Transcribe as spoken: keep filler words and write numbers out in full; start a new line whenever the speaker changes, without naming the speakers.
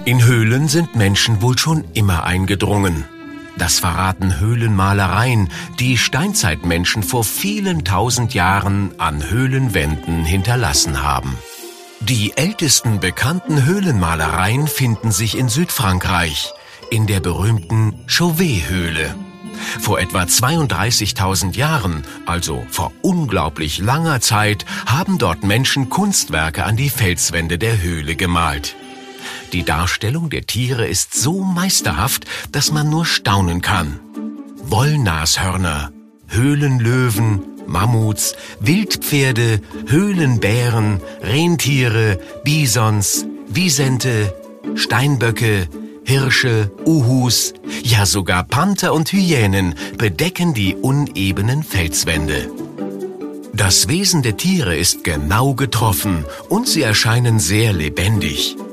In Höhlen sind Menschen wohl schon immer eingedrungen. Das verraten Höhlenmalereien, die Steinzeitmenschen vor vielen tausend Jahren an Höhlenwänden hinterlassen haben. Die ältesten bekannten Höhlenmalereien finden sich in Südfrankreich, in der berühmten Chauvet-Höhle. Vor etwa zweiunddreißigtausend Jahren, also vor unglaublich langer Zeit, haben dort Menschen Kunstwerke an die Felswände der Höhle gemalt. Die Darstellung der Tiere ist so meisterhaft, dass man nur staunen kann. Wollnashörner, Höhlenlöwen, Mammuts, Wildpferde, Höhlenbären, Rentiere, Bisons, Wisente, Steinböcke, Hirsche, Uhus, ja sogar Panther und Hyänen bedecken die unebenen Felswände. Das Wesen der Tiere ist genau getroffen und sie erscheinen sehr lebendig.